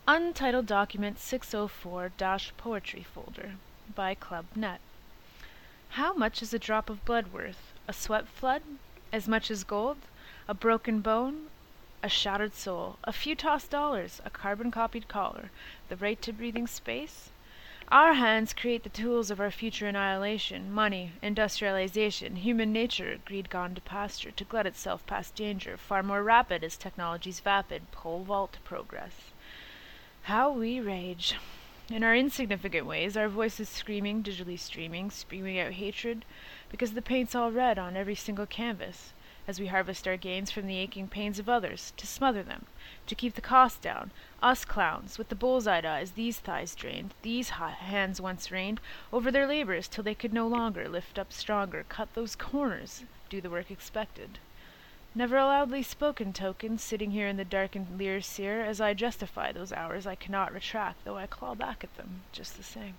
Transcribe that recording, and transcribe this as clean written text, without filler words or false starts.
Untitled Document 604-Poetry Folder by Club Net. How much is a drop of blood worth? A sweat flood? As much as gold? A broken bone? A shattered soul? A few tossed dollars? A carbon-copied collar? The right to breathing space? Our hands create the tools of our future annihilation. Money, industrialization, human nature, greed gone to pasture, to glut itself past danger, far more rapid as technology's vapid pole vault to progress. How we rage. In our insignificant ways, our voices screaming, digitally streaming, spewing out hatred, because the paint's all red on every single canvas, as we harvest our gains from the aching pains of others, to smother them, to keep the cost down, us clowns, with the bull's-eyed eyes, these thighs drained, these hands once reigned, over their labors till they could no longer, lift up stronger, cut those corners, do the work expected. Never a loudly spoken token, sitting here in the darkened leer seer, as I justify those hours I cannot retract, though I claw back at them, just the same.